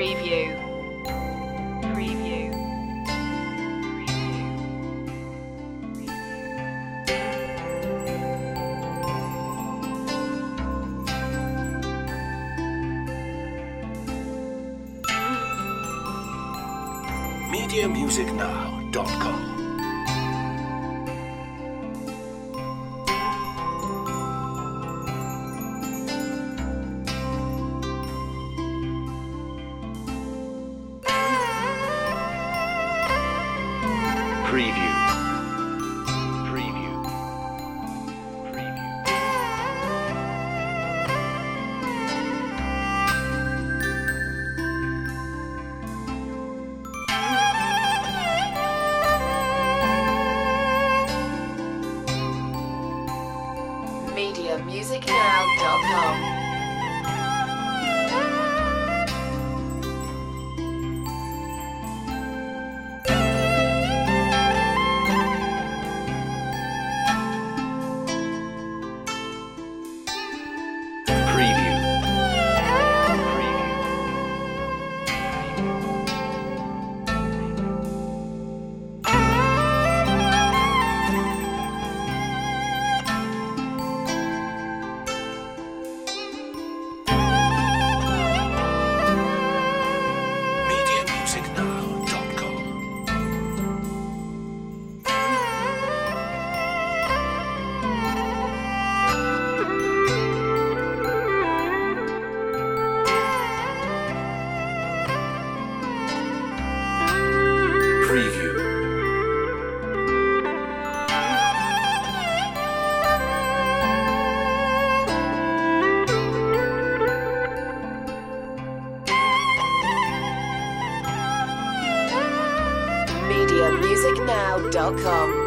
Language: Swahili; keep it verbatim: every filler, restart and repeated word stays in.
Preview. Preview. media music now dot com. Preview. Preview. Preview. media music now dot com. Preview. Preview. media music now dot com. Preview. media music now dot com.